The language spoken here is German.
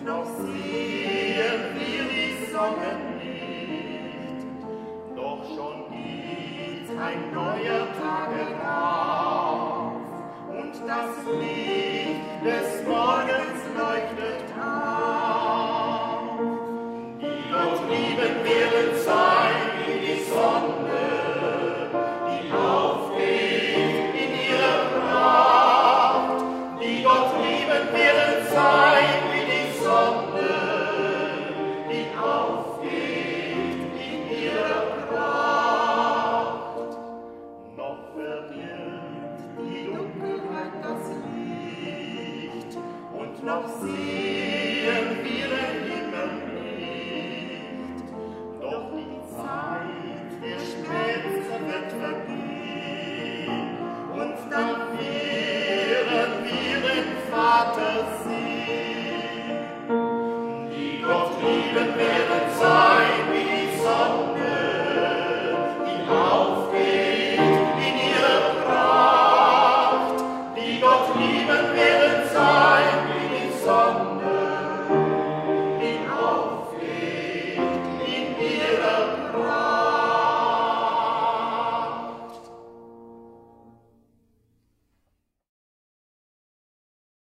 noch sehen wir die Sonnenlicht. Doch schon geht ein neuer Tag herauf, und das Licht des Morgens leuchtet auf. Die Gott lieben werden sein wie die Sonne, die aufgeht in ihrer Pracht. Die Gott lieben werden sein wie die Sonne, die aufgeht in ihrer Pracht. Noch verbirgt die Dunkelheit das Licht, und noch sieht